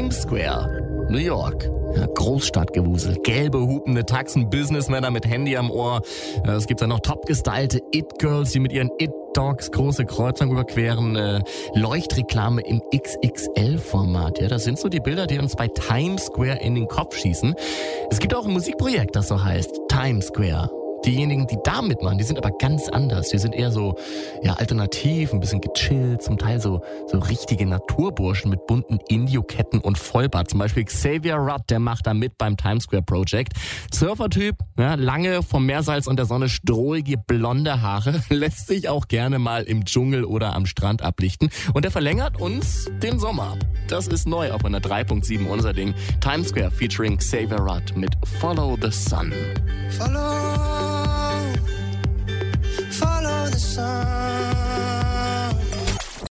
Times Square, New York. Ja, Großstadtgewusel, gelbe, hupende Taxen, Businessmänner mit Handy am Ohr. Es gibt dann noch top-gestylte It-Girls, die mit ihren It-Dogs große Kreuzungen überqueren. Leuchtreklame im XXL-Format. Ja, das sind so die Bilder, die uns bei Times Square in den Kopf schießen. Es gibt auch ein Musikprojekt, das so heißt Times Square. Diejenigen, die da mitmachen, die sind aber ganz anders. Die sind eher so, ja, alternativ, ein bisschen gechillt, zum Teil so richtige Naturburschen mit bunten Indioketten und Vollbart. Zum Beispiel Xavier Rudd, der macht da mit beim Times Square Project. Surfertyp, ja, lange vom Meersalz und der Sonne strohige blonde Haare, lässt sich auch gerne mal im Dschungel oder am Strand ablichten. Und der verlängert uns den Sommer. Das ist neu auf einer 3.7 unser Ding. Times Square featuring Xavier Rudd mit Follow the Sun. Follow the sun.